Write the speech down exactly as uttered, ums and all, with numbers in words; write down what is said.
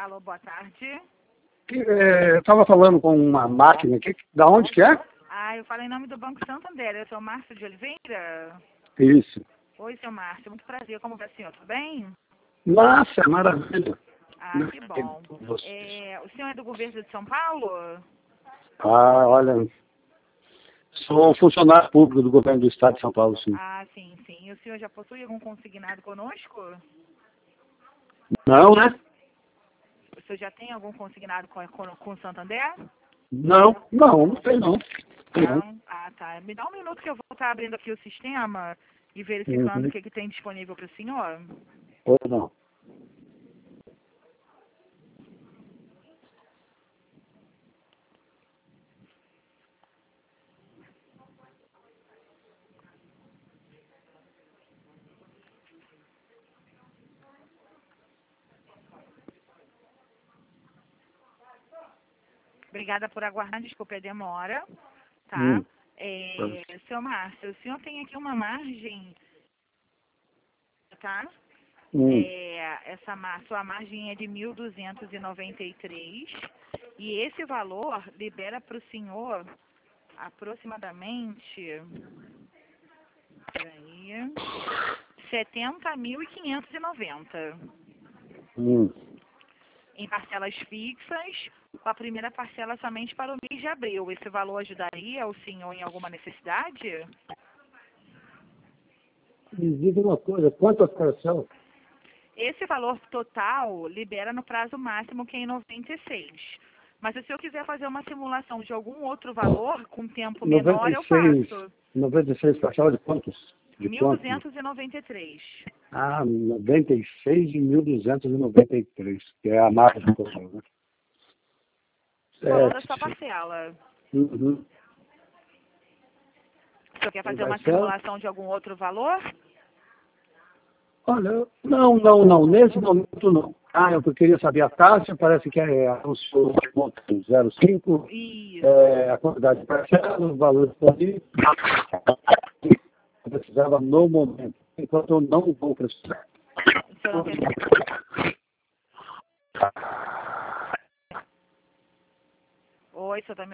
Alô, boa tarde. Que, é, eu estava falando com uma máquina aqui. Da onde que é? Ah, eu falo em nome do Banco Santander. Eu sou o Márcio de Oliveira. Isso. Oi, seu Márcio. Muito prazer. Como vai, senhor? Tudo bem? Nossa, maravilha. Ah, que bom. É, o senhor é do governo de São Paulo? Ah, olha, sou funcionário público do governo do estado de São Paulo, sim. Ah, sim, sim. E o senhor já possui algum consignado conosco? Não, né? O senhor já tem algum consignado com, com, com o Santander? Não, não, não tem não. Tem não. Não? Ah, tá. Me dá um minuto que eu vou estar abrindo aqui o sistema e verificando Uhum. o que, que tem disponível para o senhor. Ou não. Obrigada por aguardar, desculpe a demora, tá? Hum. É, seu Márcio, o senhor tem aqui uma margem, tá? Hum. É, essa mar, sua margem é de mil duzentos e noventa e três e esse valor libera para o senhor aproximadamente, peraí, setenta mil e quinhentos e noventa Hum. em parcelas fixas, com a primeira parcela somente para o mês de abril. Esse valor ajudaria o senhor em alguma necessidade? Me diga uma coisa, quantas parcelas? Esse valor total libera no prazo máximo, que é em noventa e seis. Mas se o senhor quiser fazer uma simulação de algum outro valor com tempo menor, eu noventa e seis. faço. noventa e seis parcelas de quantos? De mil quanto? duzentos e noventa e três. Ah, noventa e seis de mil duzentos e noventa e três, que é a margem total, né? O valor da É, sua parcela. uhum. O senhor quer E fazer vai uma ser? simulação de algum outro valor? Olha, não, não, não, nesse momento não. Ah, eu queria saber a taxa, parece que é o zero vírgula cinco, Isso. é, a quantidade de parcelas, os valores disponíveis. Eu precisava no momento, enquanto eu não vou precisar. O senhor não quer... Oi, o senhor está me